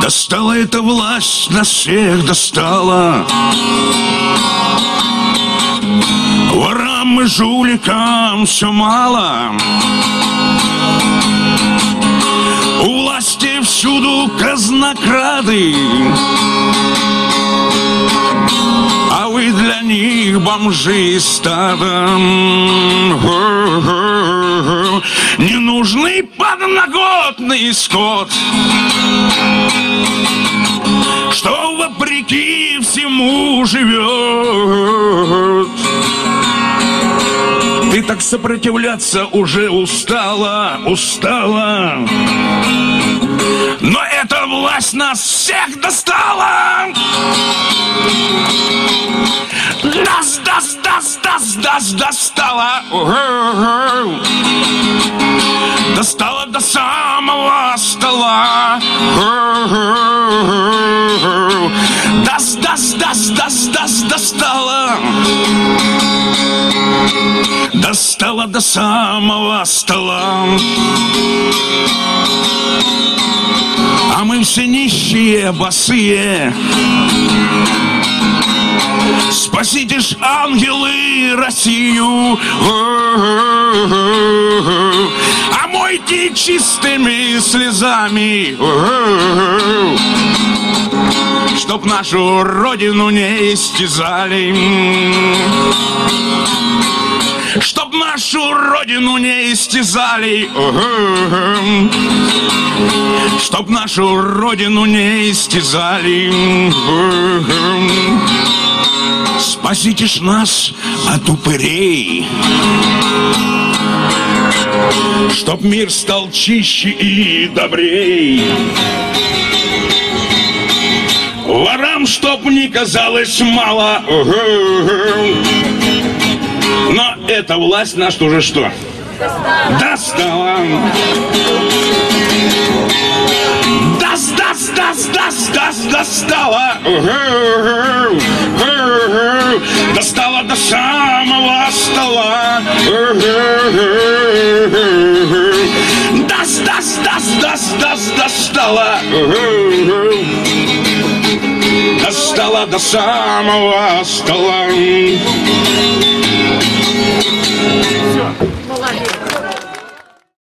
Достала эта власть, нас всех достала. Ворам и жуликам все мало. У власти всюду казнокрады, а вы для них бомжи стадом. Ненужный подноготный скот, что вопреки всему живет. Ты так сопротивляться уже устала, устала. Но эта власть нас всех достала. Достала. Достала до самого стола. Достала. Достала до самого стола. А мы все нищие, босые. Спасите ж, ангелы, Россию. Омойте чистыми слезами, чтоб нашу родину не истязали. Чтоб нашу родину не истязали. Чтоб нашу родину не истязали. Спасите ж нас от упырей, чтоб мир стал чище и добрей. Ворам, чтоб не казалось мало. Но эта власть нас уже что? Достала. Достала. Достала до самого стола. Достала. Достала до самого стола. Все.